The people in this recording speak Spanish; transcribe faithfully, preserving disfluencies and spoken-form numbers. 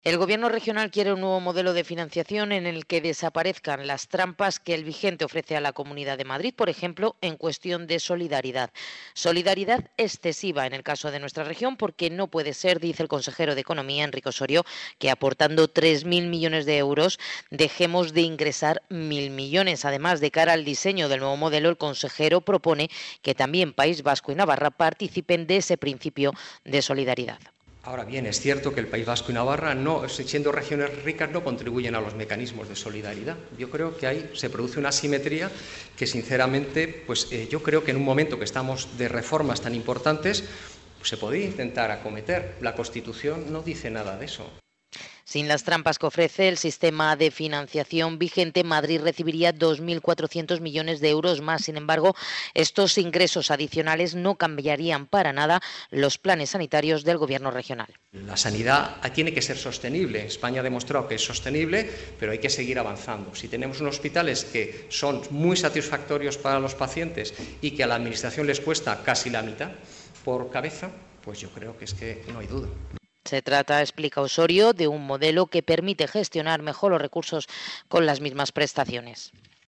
El Gobierno regional quiere un nuevo modelo de financiación en el que desaparezcan las trampas que el vigente ofrece a la Comunidad de Madrid, por ejemplo, en cuestión de solidaridad. Solidaridad excesiva en el caso de nuestra región, porque no puede ser, dice el consejero de Economía, Enrique Osorio, que aportando tres mil millones de euros dejemos de ingresar mil millones. Además, de cara al diseño del nuevo modelo, el consejero propone que también País Vasco y Navarra participen de ese principio de solidaridad. Ahora bien, es cierto que el País Vasco y Navarra, no, siendo regiones ricas, no contribuyen a los mecanismos de solidaridad. Yo creo que ahí se produce una asimetría que, sinceramente, pues eh, yo creo que en un momento que estamos de reformas tan importantes, pues, se podría intentar acometer. La Constitución no dice nada de eso. Sin las trampas que ofrece el sistema de financiación vigente, Madrid recibiría dos mil cuatrocientos millones de euros más. Sin embargo, estos ingresos adicionales no cambiarían para nada los planes sanitarios del Gobierno regional. La sanidad tiene que ser sostenible. España ha demostrado que es sostenible, pero hay que seguir avanzando. Si tenemos unos hospitales que son muy satisfactorios para los pacientes y que a la Administración les cuesta casi la mitad por cabeza, pues yo creo que es que no hay duda. Se trata, explica Osorio, de un modelo que permite gestionar mejor los recursos con las mismas prestaciones.